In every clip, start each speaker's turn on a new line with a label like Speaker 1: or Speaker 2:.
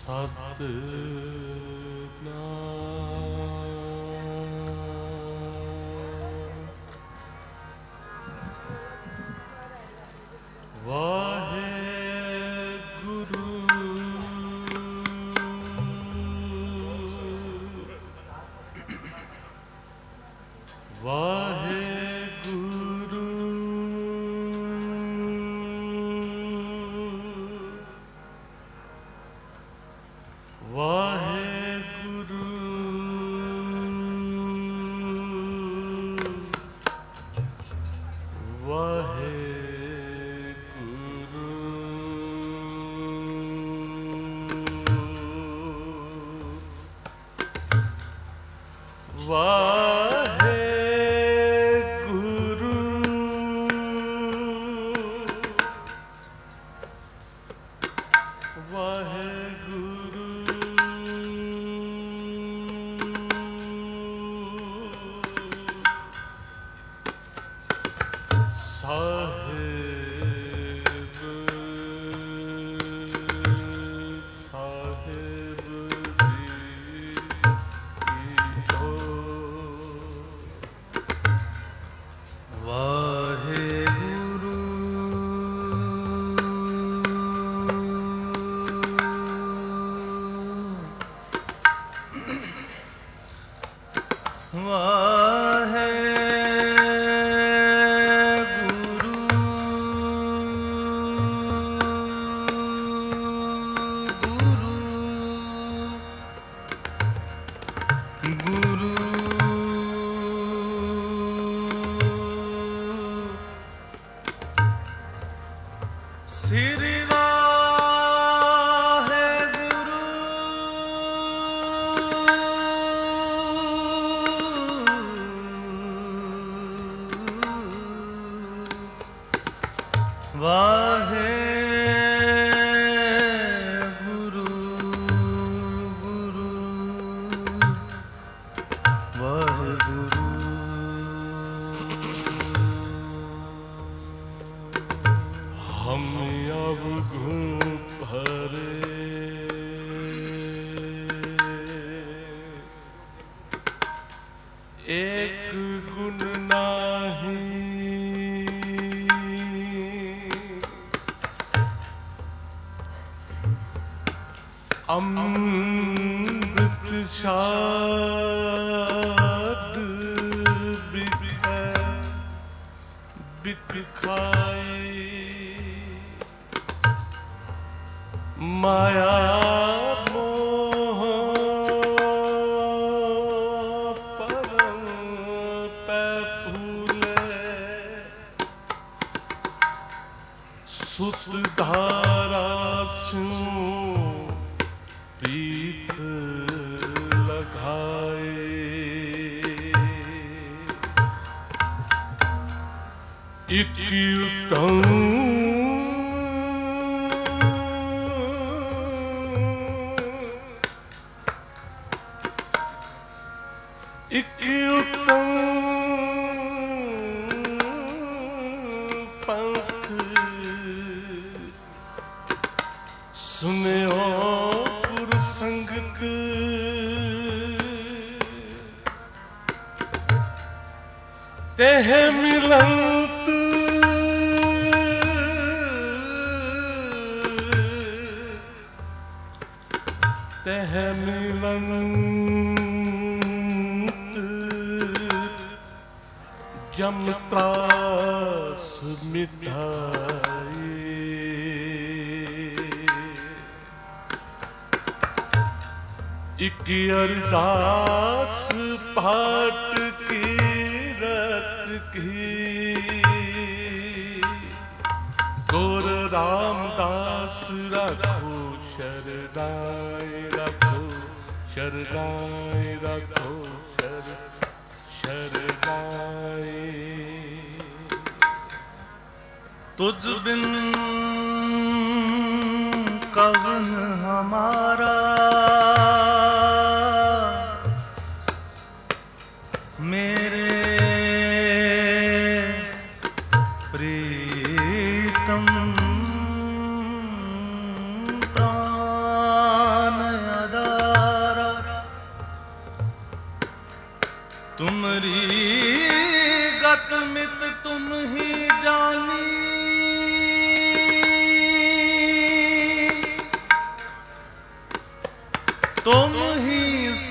Speaker 1: प्राण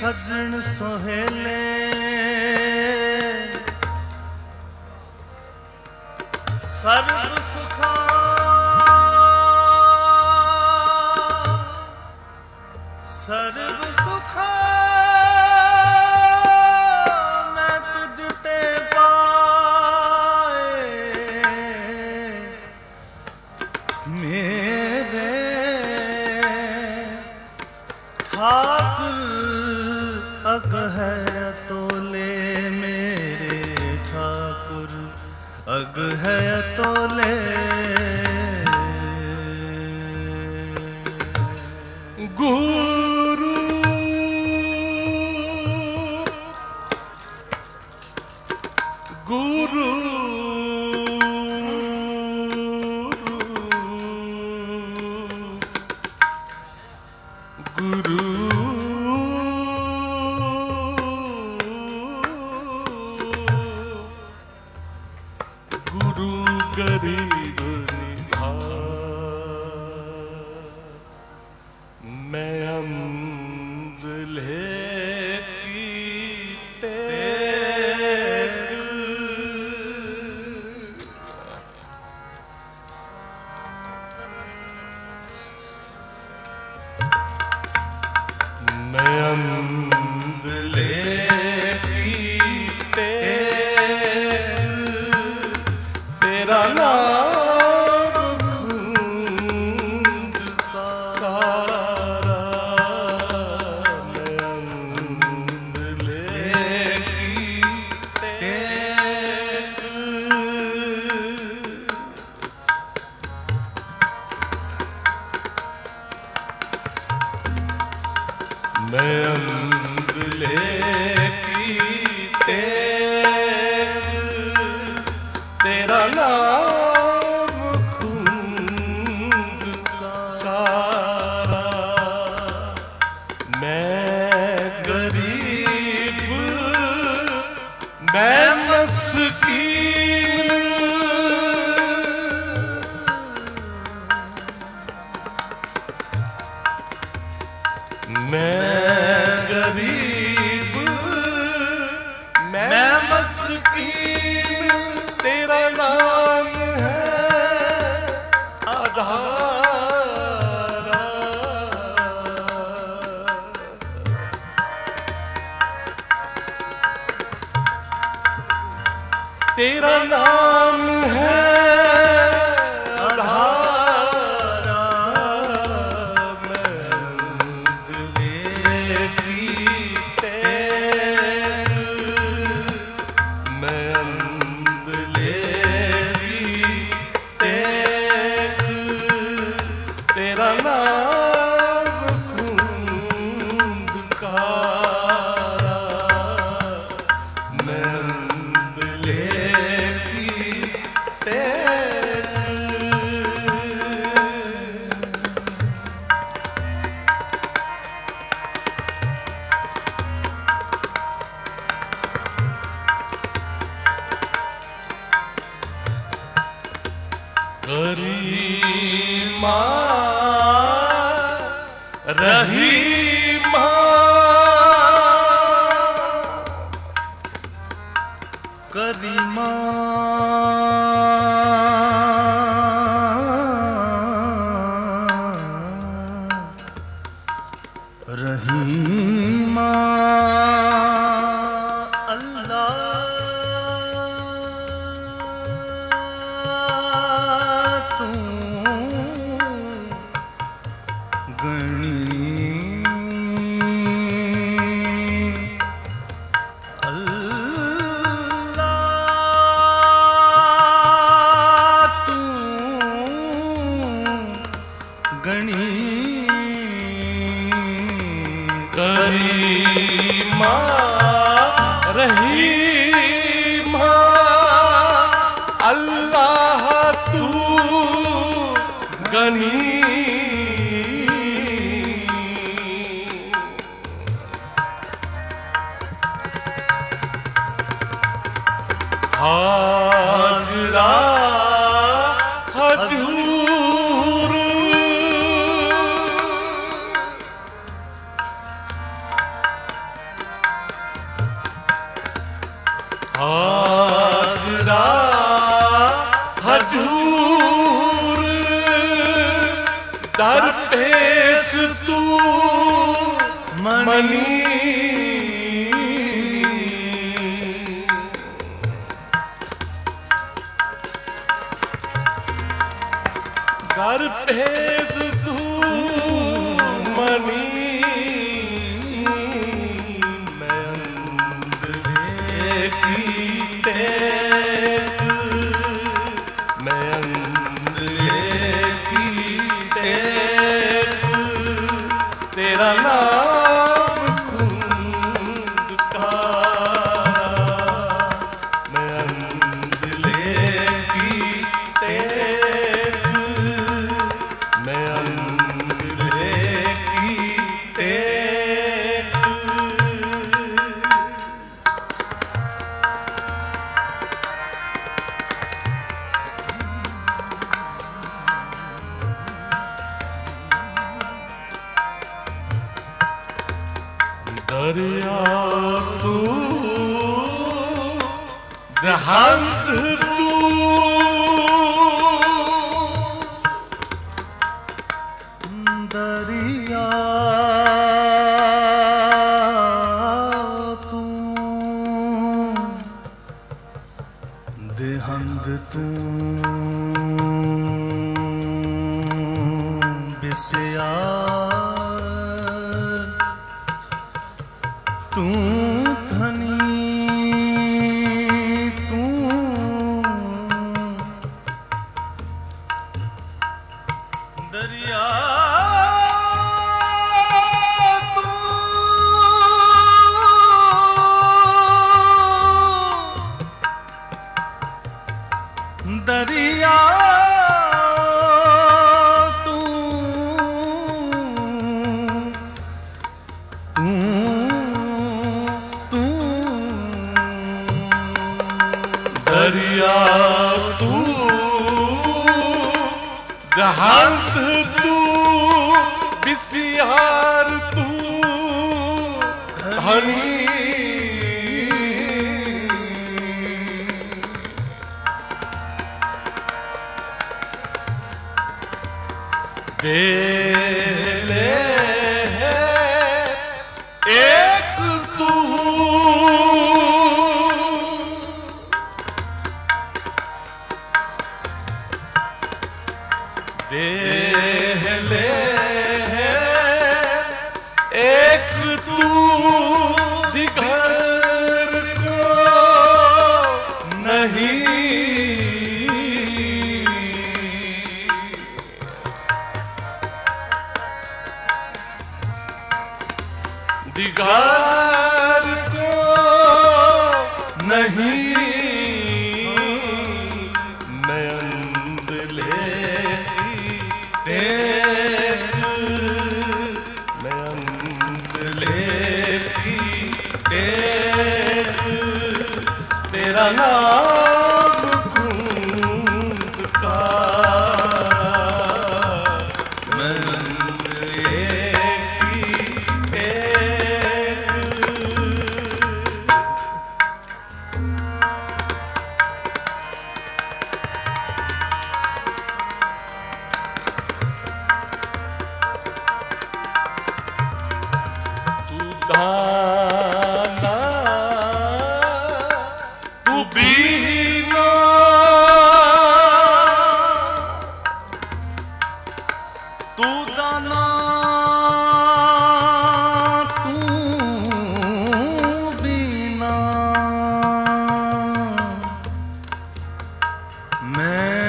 Speaker 1: सजन सोहेले सर्व सुखा सर्व सुखा मैं तुझ ते पाए मेरे ठाकुर अग है तोले मेरे ठाकुर अग है तोले गुरु गुरु गुरु गुरु गरीब मैं अंधले की टेक मैं अंधले की टेक तेरा नाम मैं अंधले की टेक तेरा नाम खूंद कारा मैं गरीब मैं मस्कीन मैं गरीब मैं मस्कीन तेरा नाम है आधारा तेरा नाम है तेरा नाम खूंद कारा मैं अंधले की टेक करीमा रहीमा करीमा रहीमा करीमा रहीमा अल्लाह तू गनी हाजरा हजूर दरपेश तू मनी दरपेश तू मनी मैं अंधे की टेक मैं अंधे की टेक तेरा नाम खुंदकारा मैं अंधे की टेक मैं अंधे की टेक दरिया तू देहांत तू
Speaker 2: दरिया तू देहंद तू बिस्यार तू धनी तू दरिया दरिया तू तू तू
Speaker 1: दरिया तू देहांत तू बिस्यार तू धनी दे ले एक तू दे ले एक तू दिगर को नहीं दिगार को नहीं मैं अंधे की टेक मैं अंधे की टेक तेरा नाम खुंदकारा मैं अंधे की टेक तू दाना तू बीना
Speaker 2: तू दाना तू बीना मैं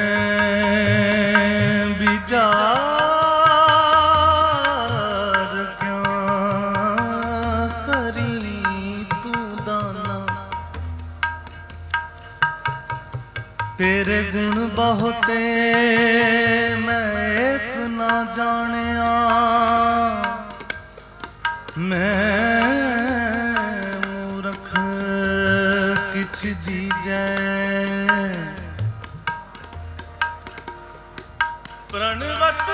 Speaker 2: बिजार क्या करी तू दाना तेरे गुण बहुते मैं एक ना जानिया मैं मूर्ख किछ जीजै प्रणवत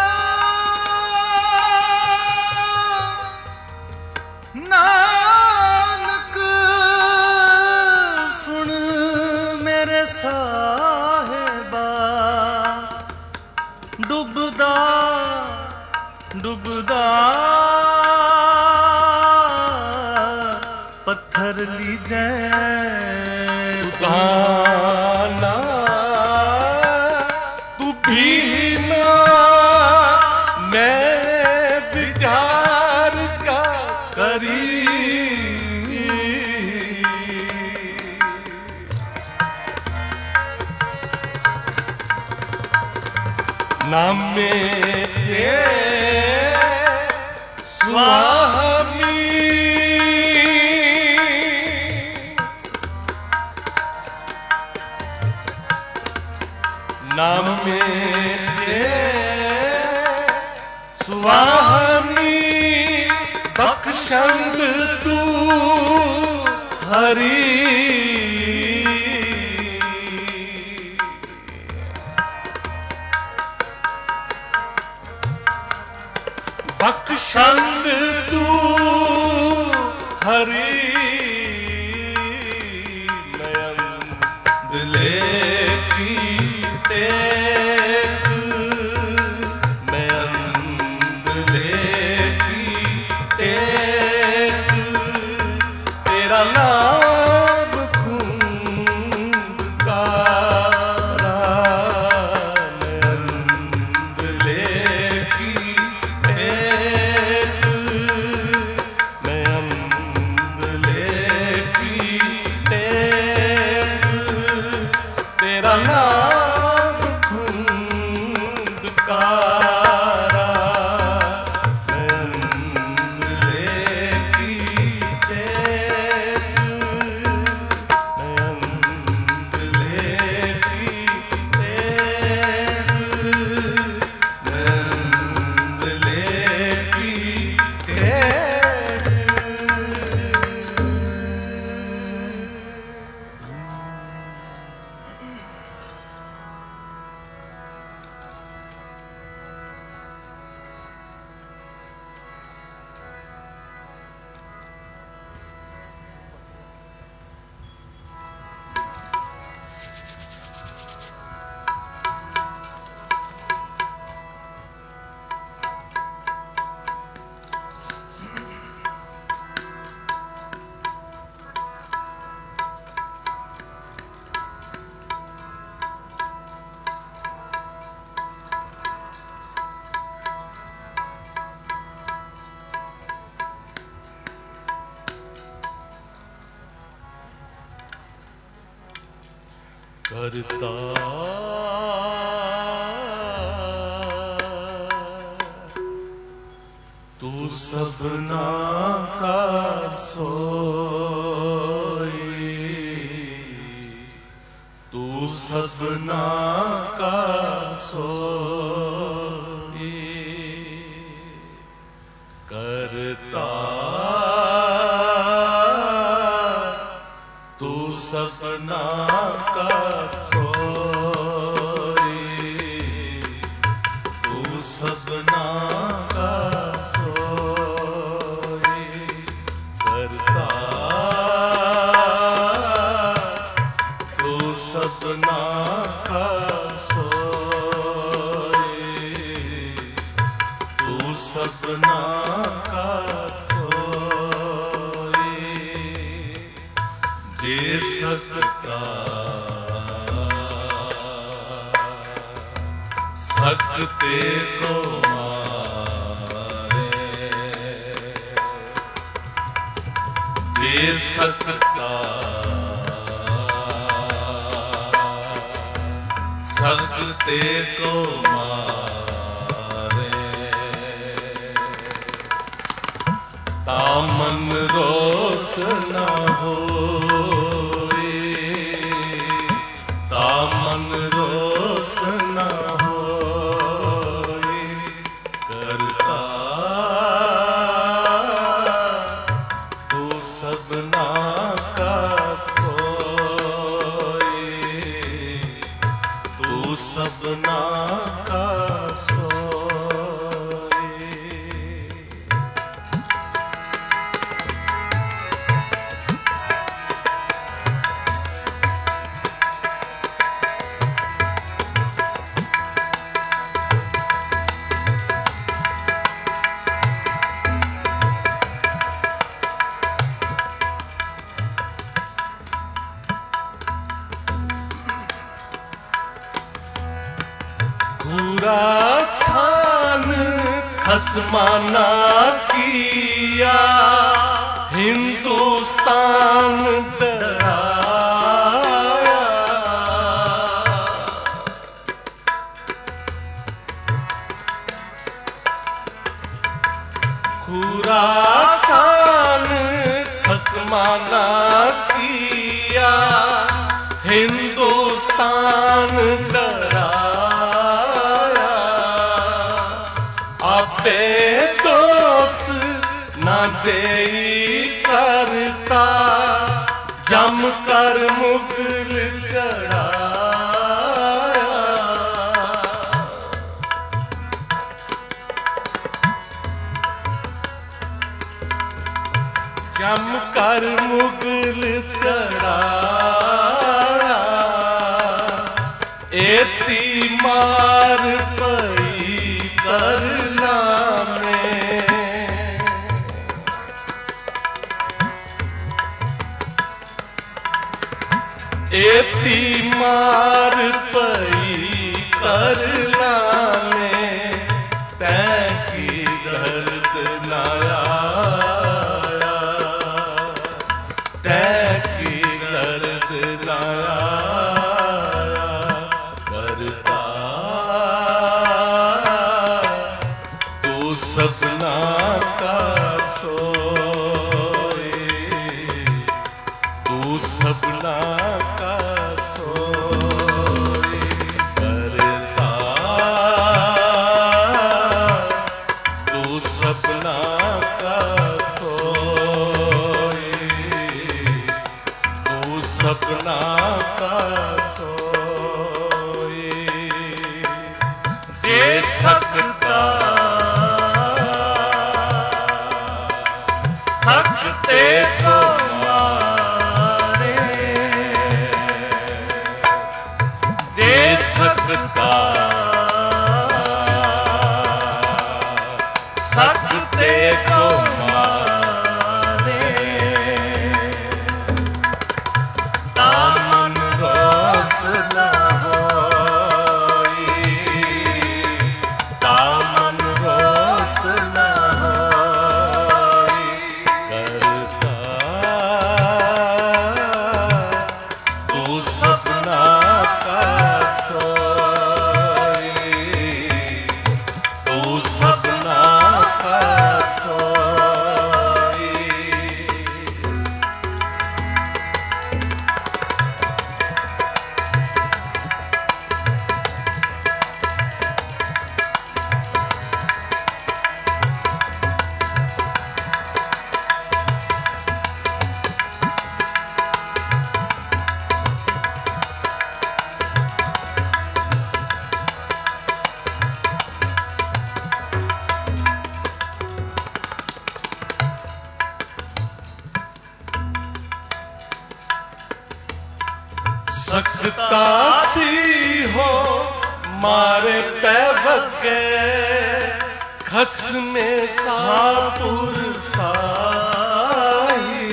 Speaker 2: नानक सुन मेरे साहिबा डुबदा ਡੁੱਬਦਾ ਪੱਥਰ ਲੀਜੈ
Speaker 1: ਉਤਾਨਾ ਤੂੰ ਵੀ ਨਾ ਮੈਂ ਵਿਚਾਰ ਕਾ ਕਰੀ ਨਾਮੇ ਤੇ ਸੁਆਮੀ ਨਾਮੇ ਤੇ ਸੁਆਮੀ ਬਖਸ਼ੰਦ ਤੂੰ ਹਰੀ ਬਖਸ਼ੰਦ ਤੂੰ ਹਰੀ ਨਯਨ ਦਿਲੇ ਕੀ ਟੇਕ ਨਯਨ ਦਿਲੇ ਕੀ ਟੇਕ ਤੇਰਾ ਨਾਮ ਖੁੰਦ ਕਾਰਾ ਨਯਨ ਦਿਲੇ ਕੀ ਤੇਰਾ ਨਾਮ ਖੁੰਦ ਕਾਰਾ ਨੰਦ ਲੈ ਕੀ ਟੇਕ ਨੰਦ ਲੈ ਕੀ ਟੇਕ ਨੰਦ ਲੈ ਕੀ ਟੇਕ करता तू सबना का सोई तू सबना का सोई करता तू सपना का सोई तू सपना का सोई करता तू सपना का सोई तू सपना का जे सकता सकते को मारे जे सकता सकते को मारे तामन रोस न हो तामन रोस न होए करता तू सबना का सोए तू सबना का सोए खसमाना किया, हिंदुस्तान डराया। खुरासान खसमाना किया, हिंदुस्तान डराया। आपे दोष न देई करता, जम कर मुगल चढ़ाया। जम कर मुगल चढ़ाया। एती मार पई करना में, एती मार पई करना में, तैकी दर्द न आया, तैकी दर्द न आया। करता तू सपना का सोए, तू सपना का सोए। करता तू सपना का सोए, तू सपना का सोए। जे सकता सकते को मारे, जे सकता सकते को मारे। दामन रोस न होई, दामन रोस न होई। करता तू सपना का सोई, तू सपना का सोई। सकता सी हो मारे पैवके, खस में सापुर साही।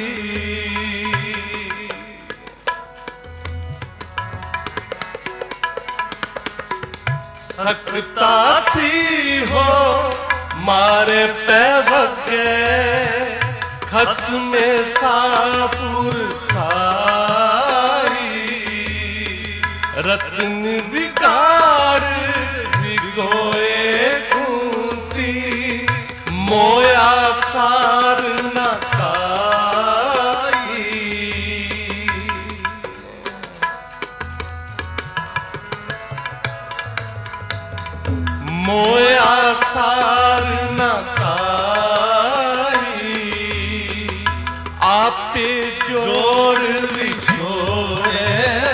Speaker 1: सकता सी हो मारे पैवके, खस में सापुर साही। रत्न बिगाड़ भिगोए खूंटी, मोया सार न खाई। मोया सार न खाई। आपे जोड़ बिछोड़े,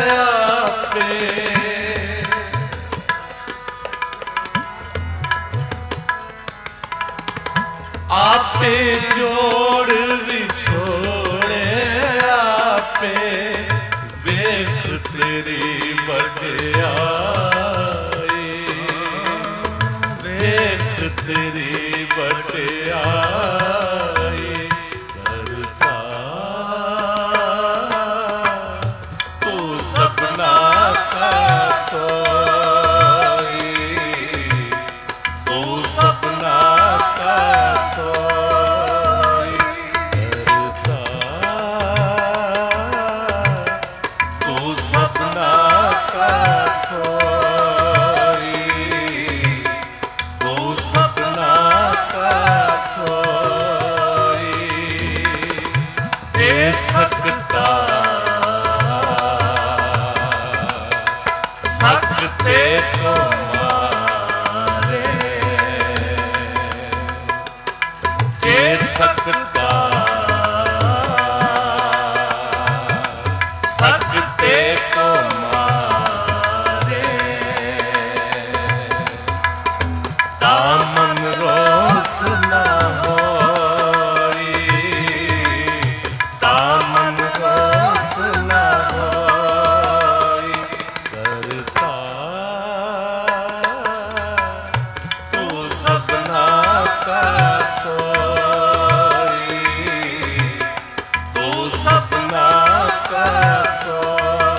Speaker 1: आपे जोड़ बिछोड़े। आपे वेख तेरी बड़याई, वेख तेरी बड़याई। करता तू सपना का सोई, तू सपना का सोई दे सकता सकते को मारे दे सकता सकते को मारे दामन रोस न होई दामन रोस न होई करता तू सपना का सोई तू सपना का सोई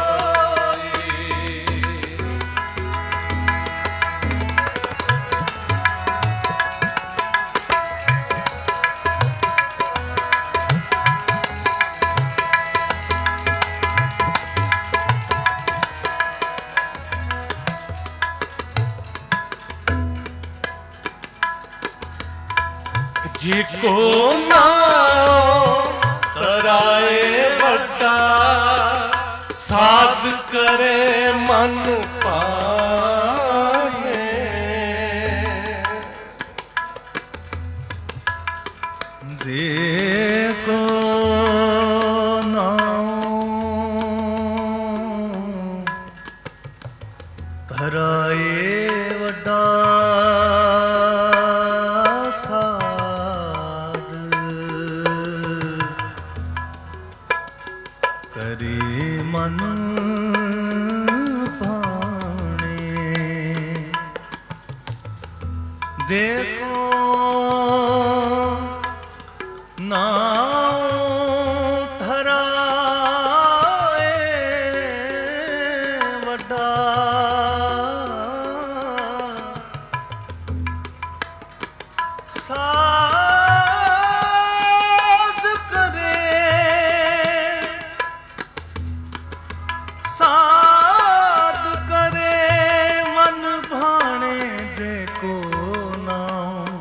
Speaker 1: जिको नाओ तराए बड़ा साध करे मन पाए
Speaker 2: जिको नाओ तराए वड्डा करी मन पाने देखो नाओ धराए वड्डा साध करे साध करे मन भाणे जेको नाम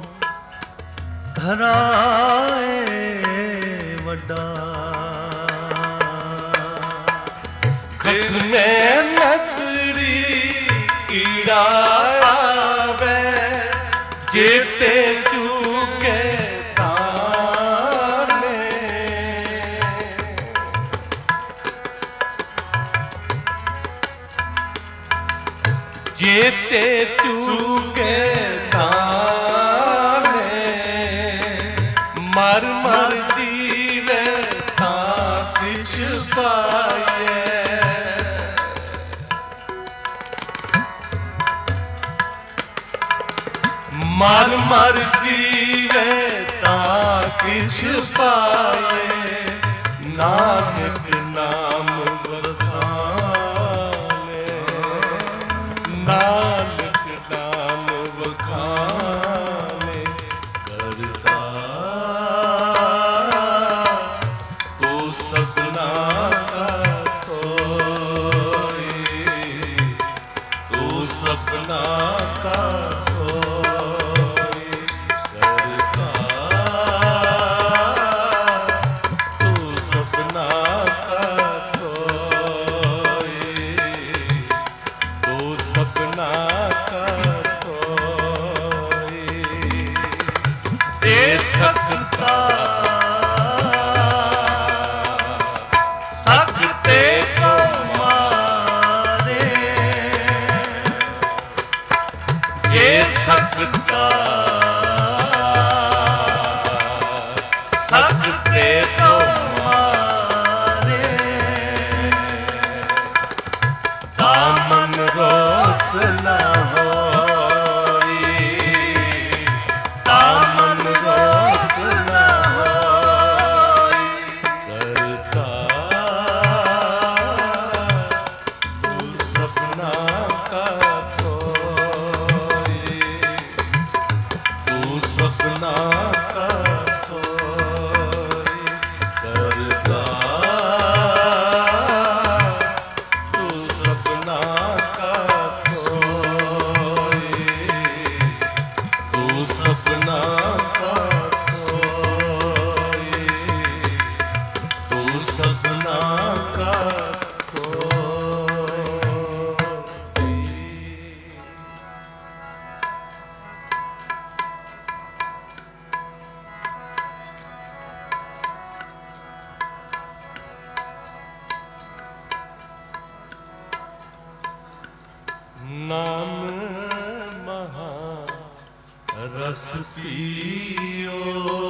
Speaker 2: धराए वड्डा
Speaker 1: जिसने लकड़ी कीड़ा आवे जेते चूके ताने जेते चूके ताने मर मर दीवे तातिश पाए मर मर जीवे ताकिश पाए नानक नाम बखाने नानक नाम बखाने करता तू सपना का सोई तू सपना का सोई करता तू सपना का सोई तू सपना का सोई दे सकता सकते को मारे जे सकता सकते को मारे दामन रोस न होई दामन रोस न होई करता तू सपना का सोई तू सपना का सोई करता तू सपना का सोई तू सपना रस पियो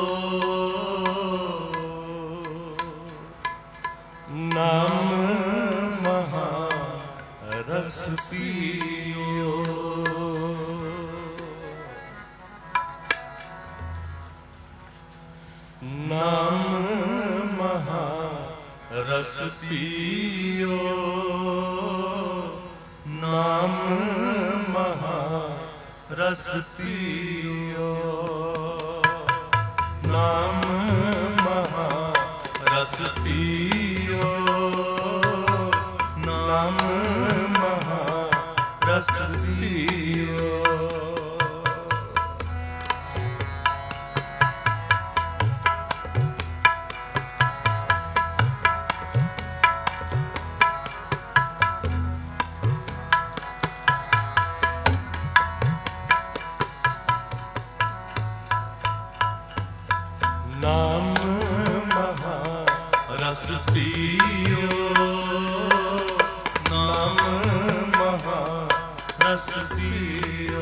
Speaker 1: नाम महा रस पियो नाम महा रस पियो नाम महा रस पियो नाम महा रस पियो नाम महा रस पियो नाम महा रस पियो नाम महा रस पियो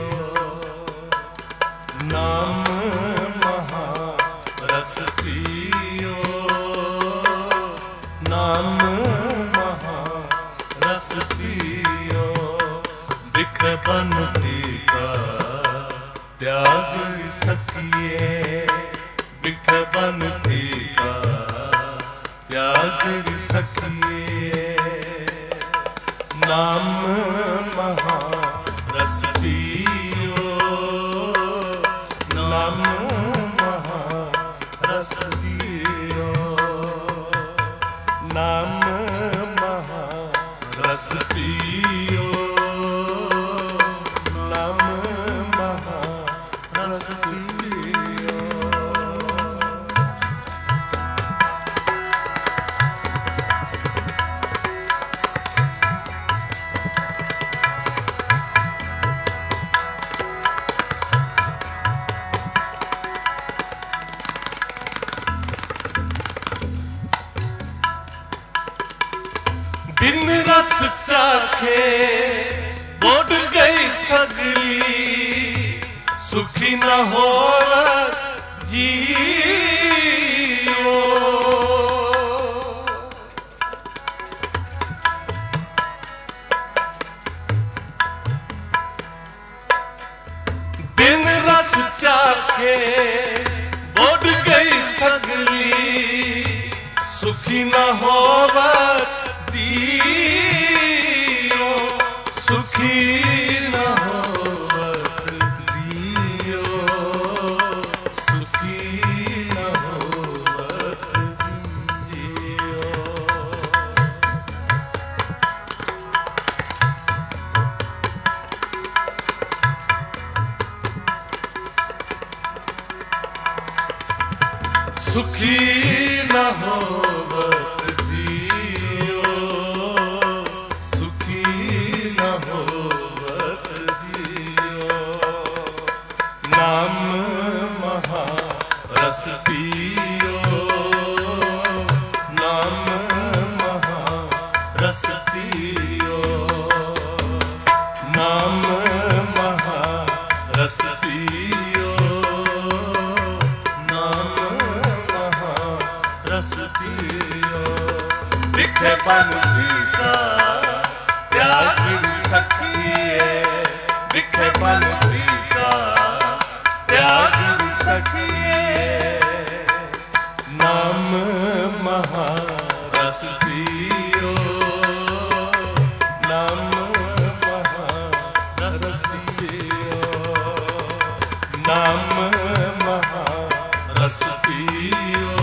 Speaker 1: नाम महा रस पियो नाम महा रस पियो बिख बनती का त्याग सखिए बिख बनती का त्याग सखिए नाम महा रस पियो नाम महा रस पियो नाम महा रस पियो नाम महा रस पियो बिन रस चाखे बोड गई सगली सुखी न हो जियो बिन रस चाखे बोड गई सगली सुखी न हो जियो सुखी न होवत जियो सुखी न होवत जियो सुखी न होवत नाम महा रस पियो नाम महा रस पियो नाम महा रस पियो नाम महा रस पियो बिखे बनती का त्याग सखिए बिखे बनती का त्याग सखिए नाम महा रस पियो नाम महा रस पियो नाम महा रस पियो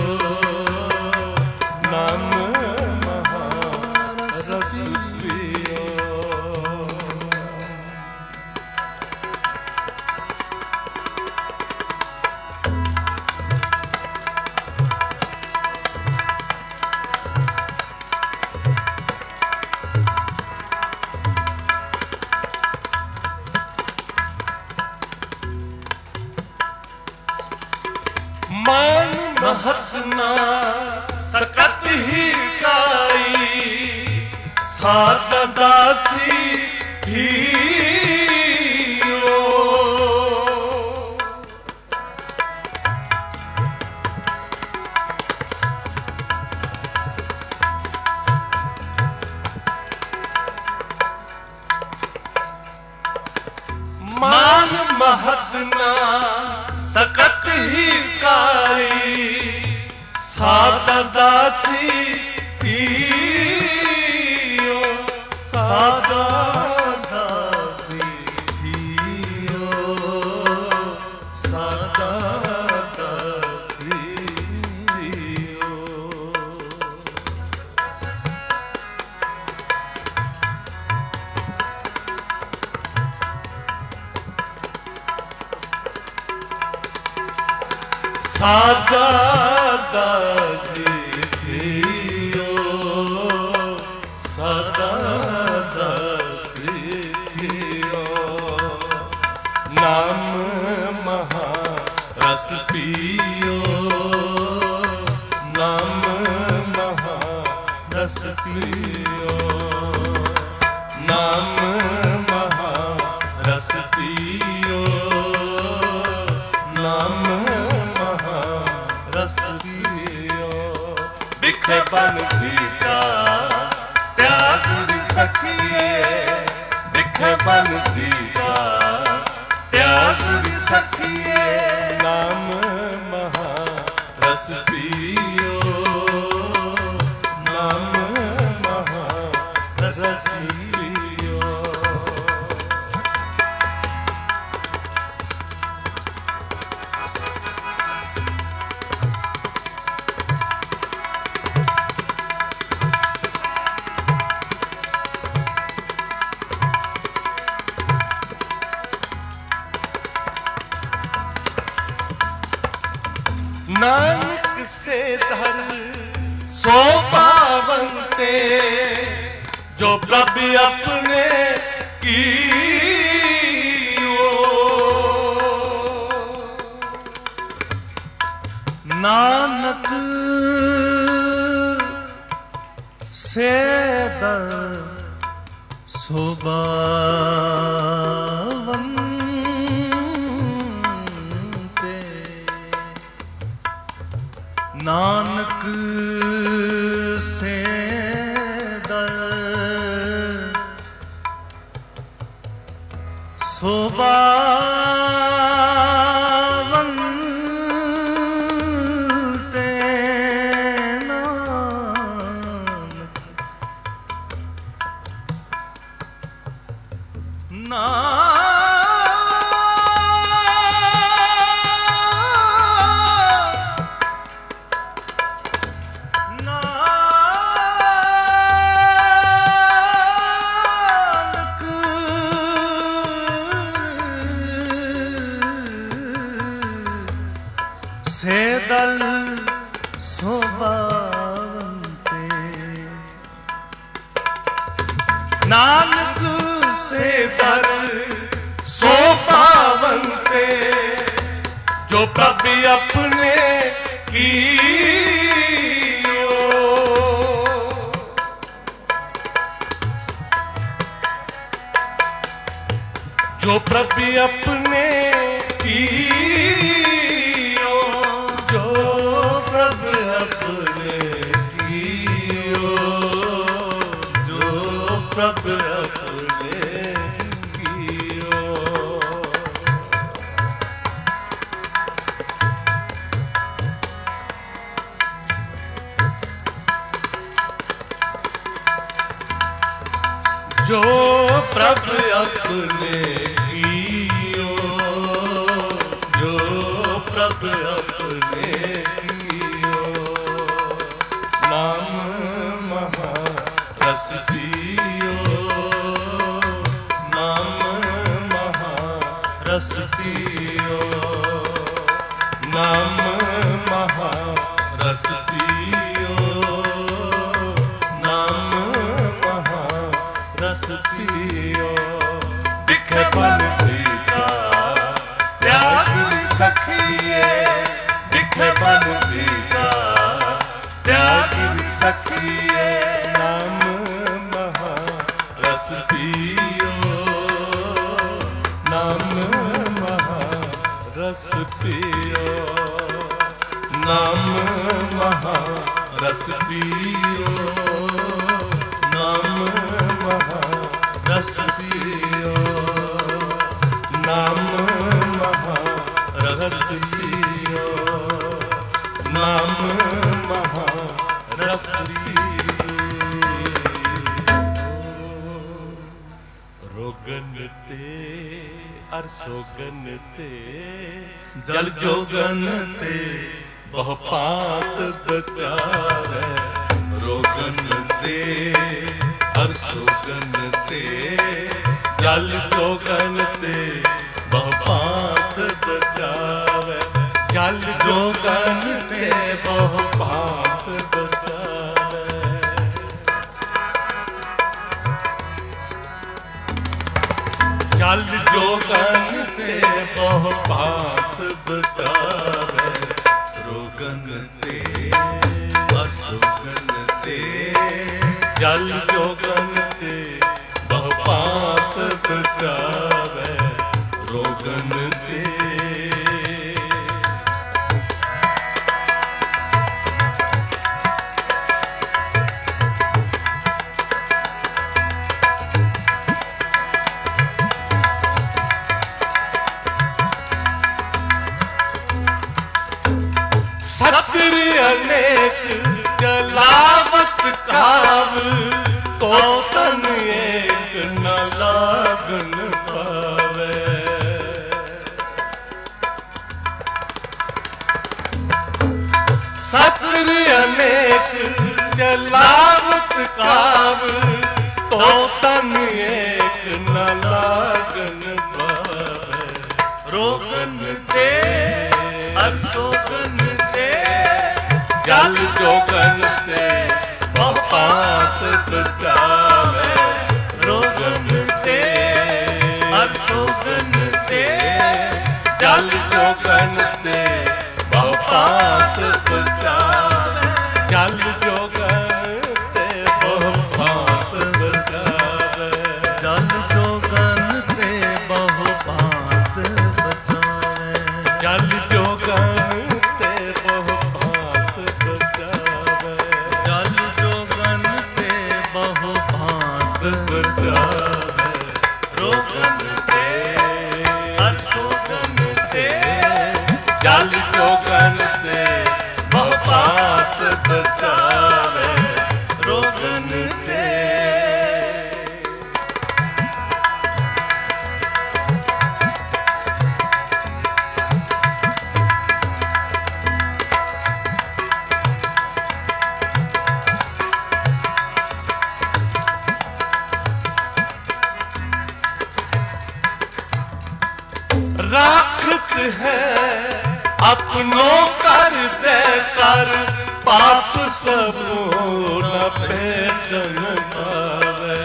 Speaker 1: नाम महा रस पियो मान महत ना सकत ही काई सात दासी थी ਸਾਦਾ ਦਾਸੀ ਧੀਓ, ਸਾਦਾ ਦਾਸੀ ਧੀਓ, ਸਾਦਾ ਦਾਸੀ ਧੀਓ। ਸਾਦਾ ਦਾਸੀ ਧੀਓ, ਸਾਦਾ ਦਾਸੀ ਧੀਓ। ਨਾਮ ਮਹਾ ਰਸ ਪੀਓ, ਨਾਮ ਮਹਾ ਰਸ ਪੀਓ, ਨਾਮ ਮਹਾ ਰਸ ਪੀਓ, ਨਾਮ ਰਸ ਪੀਓ। ਵਿਖੇ ਬਨ ਪੀਤਾ ਤਿਆਗ ਦੀ ਸਖੀਏ, ਵਿਖੇ ਬਨ ਪੀਤਾ ਤਿਆਗ ਦੀ ਸਖੀਏ। ਨਾਮ ਮਹਾ ਰਸ ਪੀਓ, ਨਾਮ ਮਹਾ ਰਸ ਪੀਓ। नानक से धर सो पावंते, जो प्रभु अपने कीओ।
Speaker 2: नानक से दर सोबावंते, नानक से दर सोबावंते। से दल सोबावंते,
Speaker 1: नानक से दर सो पावंते, जो प्रभु अपने कीओ। जो प्रभु अपने कीओ, जो प्रभु अपने कीओ, जो प्रभु अपने कीओ। जो प्रभु अपने कीओ, जो प्रभु अपने कीओ। नाम महा रस पीओ, नाम महा रस पीओ, नाम महा रस पीओ, नाम महा रस पीओ। विखे बन पीता त्याग सखिए, विखे बन पीता त्याग सखिए। नाम महा रस पीओ, नाम महा रस पीओ, नाम महा रस पीओ, नाम महा रस पीओ, नाम महा रस पीओ, नाम महा रस रोगन ते अर सोगन ते जल जोगन ते बहु पात बचारे रोगन ते अर सोगन ते जल जोगन ते बहु पात बचावे जल जोगन ते बहु पात बचावे जल जोगन ते बहु पात बचावे रोगन ते असुगन ते जल जोगन ते बहु पात बचावे रोगन ते सत्र अनेक जलावत काव तो तन एक न लागन पावे सत्र अनेक जलावत काव तो तन एक न लागन पावे रोगन ते अर सोगन जल जोगन ते बहु पात बचावे रोगन ते अर सोगन ते जल जोगन ते बहु पात बचावे जल जोगन ते बहु पात बचावे
Speaker 2: जल जोगन ते बहु पात बचावे
Speaker 1: जल जोगन ते बहु
Speaker 2: जल जोगन ते बहु भांत
Speaker 1: बचावे
Speaker 2: रोगन ते हर सोगन ते
Speaker 1: जल जोगन ते बहु पात बचावे
Speaker 2: रोगन ते
Speaker 1: राखत है अपनों कर दे कर पाप सबों न भेटन पावे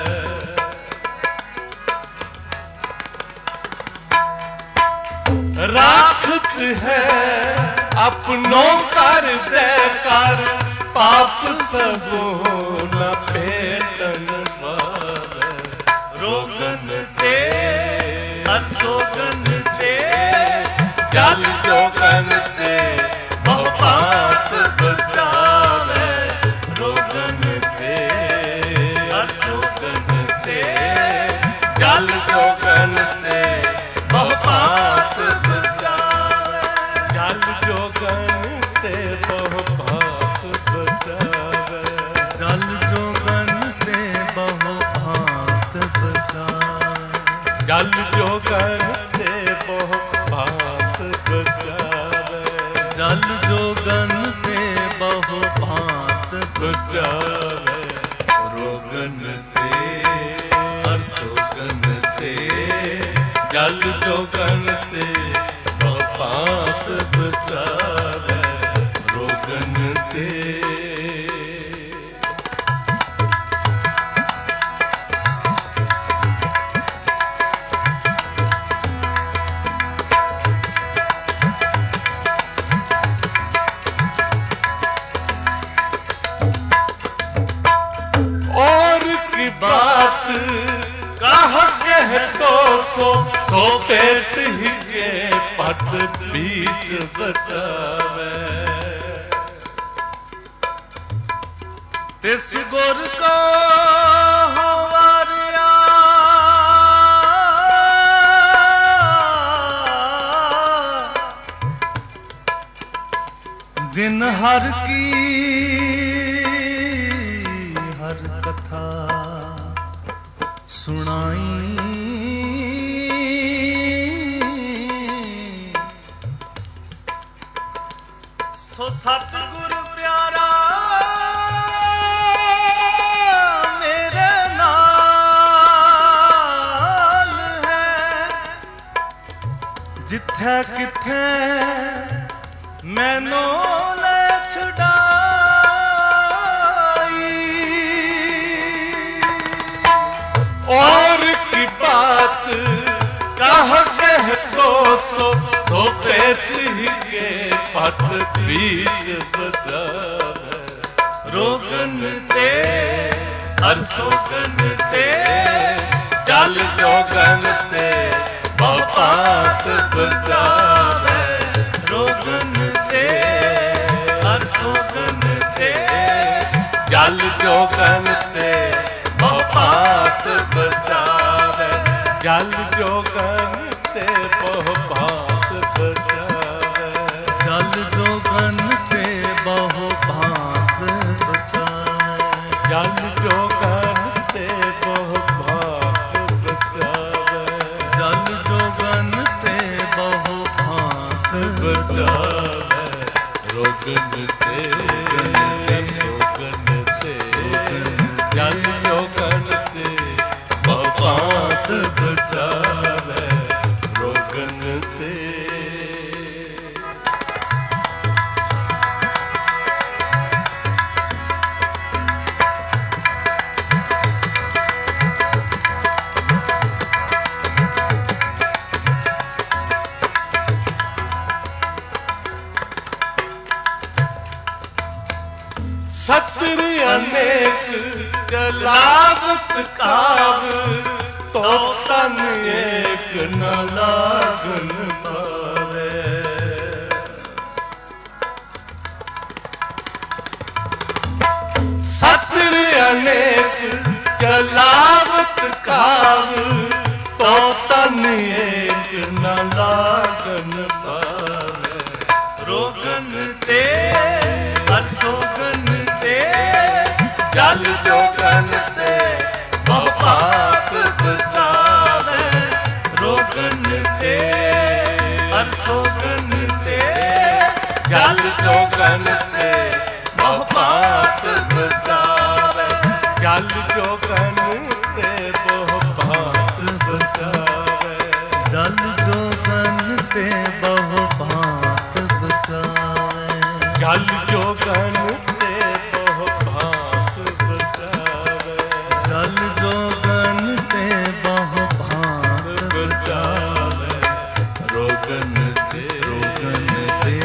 Speaker 1: राखत है अपनों कर दे कर पाप सबों न भेटन पावे
Speaker 2: रोगन ते हर सोगन ते
Speaker 1: जल जोगन ते बहु पात बचावे
Speaker 2: रोगन ते हर सोगन ते
Speaker 1: जल जोगन ते बहु पात बचावे जल जोगन ते बहु पात बचावे
Speaker 2: जल जोगन ते बहु भांत बचावे
Speaker 1: जल जोगन ते बहु पात बचावे
Speaker 2: जल जोगन ते बहु भांत
Speaker 1: बचावे रोगन ते हर सोगन ते जल जोगन ते बहु पात बचावे रोगन ते बात कह कह तो सो पेट ही के पट बीच बचावे
Speaker 2: तिस गुर को हवारिया जिन हर की कथा सुनाई। सो सतगुर प्यारा मेरे नाल है, जिथे किथे मैनू ले छुड़ाई।
Speaker 1: और की बात कह कह तो सो पेट ही के पट बीच बजावे।
Speaker 2: रोगन ते हर सोगन ते
Speaker 1: जल जोगन ते बात बजावे।
Speaker 2: रोगन ते हर सोगन ते
Speaker 1: जल जोगन ते बात बजावे। जल जोगन ते बात बजावे।
Speaker 2: जल जोगन ते बहु भांत बचाए।
Speaker 1: जल जोगन ते बहु भांत बचावे।
Speaker 2: जल जोगन ते बहु भांत
Speaker 1: बचावे। रोगन ते सोगन ते जल जोगन ते बहु भांत बचावे। रोगन ते सतर अनेक कलावत काव तो तन एक न लागन पावे। सतर अनेक कलावत काव तो तन एक न लागन पावे।
Speaker 2: रोगन ते हर सोगन ते
Speaker 1: जल जोगन ते बात बचावे।
Speaker 2: रोगन ते हर सोगन ते
Speaker 1: जल जोगन ते बात बचावे। जल जोगन ते बात बचावे।
Speaker 2: जल जोगन ते बहु भांत बचाए।
Speaker 1: जल जोगन ते बात बचावे।
Speaker 2: जल जोगन ते बहु भांत
Speaker 1: बचावे। रोगन ते
Speaker 2: रोगन ते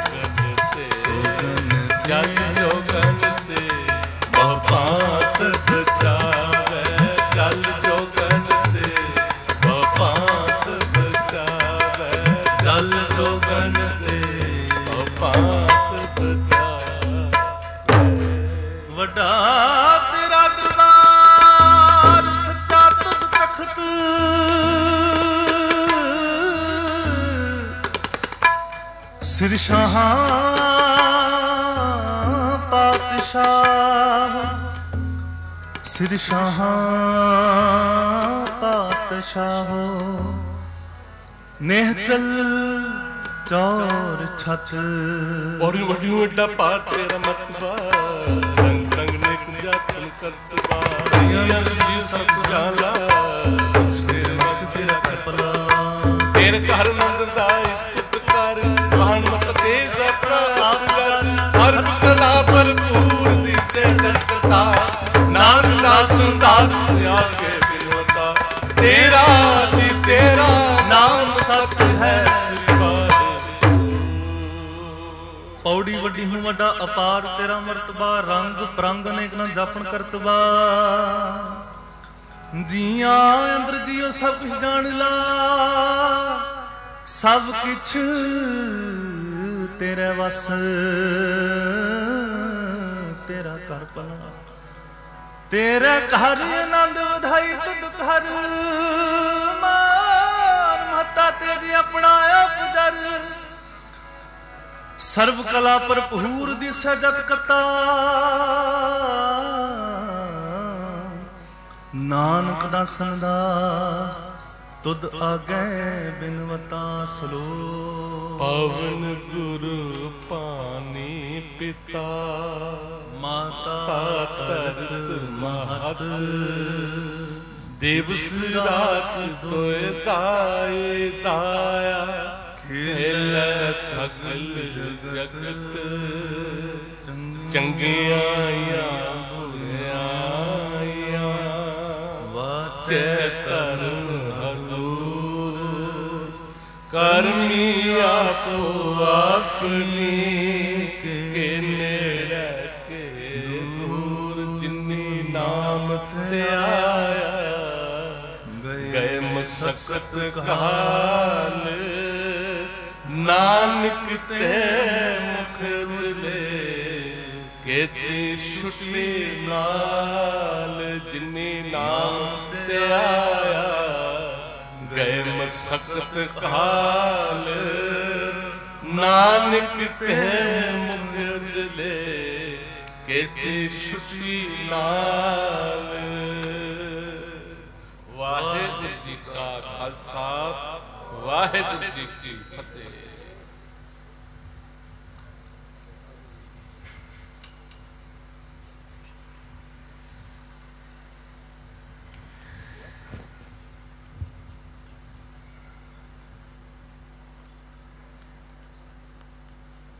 Speaker 2: सोगन
Speaker 1: जल जोगन ते बात बचावे। जल जोगन ते बात बचावे।
Speaker 2: जल जोगन ते
Speaker 1: बात बचावे।
Speaker 2: वड्डा तेरा दरबार सच्चा तुद तख्त। सिर शाहां पातशाह। सिर शाहां पातशाह। नेह चल चौर छत।
Speaker 1: बड़ी बड़ी वड्डा पार तेरा मतबा। रंग रंग ने कुंजातन करतबा। जी सब जाला सब तेरा करपला। तेरे घर नंद दाई पुकार महान मत तेज प्रताप कर। सर्व कला भरपूर दिसे सकता। नाम दास दास आगे बिनवता। तेरा जी तेरा नाम सत है।
Speaker 2: पौड़ी वड्डी हूँ वड्डा अपार तेरा मर्तबा। रंग परंग अनेक न जापन करतबा। जिया अंदर जियो सब कुछ जान ला। सब किछ तेरे वस। तेरा कर पला। तेरे घर आनंद वधाई तुद घर। मान महता तेरी अपना उपजर। सर्व कला भरपूर दिसै जत कता। ਨਾਨਕ ਦਾਸਨ ਦਾ ਤੁਧ ਆਗੇ ਬਿਨਵਤਾ ਸਲੋ।
Speaker 1: ਪਵਨ ਗੁਰੂ ਪਾਣੀ ਪਿਤਾ
Speaker 2: ਮਾਤਾ ਧਰਤ ਮਹਤ
Speaker 1: ਦਿਵਸ ਰਾਤ ਦੋਇ ਦਾਏ ਦਾਇਆ ਖੇਲੇ ਸਗਲ ਜਗਤ ਚੰਗਿਆਈਆਂ ਬੁਰਿਆਈਆਂ ਵਾਚੈ ਧਰਮ ਹਦੂਰ ਕਰਮੀ ਆਪੋ ਆਪਣੀ ਕੇ ਨੇੜੇ ਕੇ ਦੂਰ ਜਿਨੀ ਨਾਮ ਧਿਆਇਆ ਗਏ ਮਸਕਤ ਕਾਲ ਨਾਨਕ ਤੇ ਮੁਖ ਉਜਲੇ ਕੇਤੀ ਛੁੱਟੀ ਨਾਲ ਜਿਨੀ ਨਾਮ ਧਿਆਇਆ ਗਏ ਮਸਕਤ ਕਾਲ ਨਾਨਕ ਤੇ ਮੁਖ ਉਜਲੇ ਕੇਤੀ ਛੁੱਟੀ ਨਾਲ। ਵਾਹਿਗੁਰੂ ਜੀ ਕਾ ਖਾਲਸਾ ਵਾਹਿਗੁਰੂ ਜੀ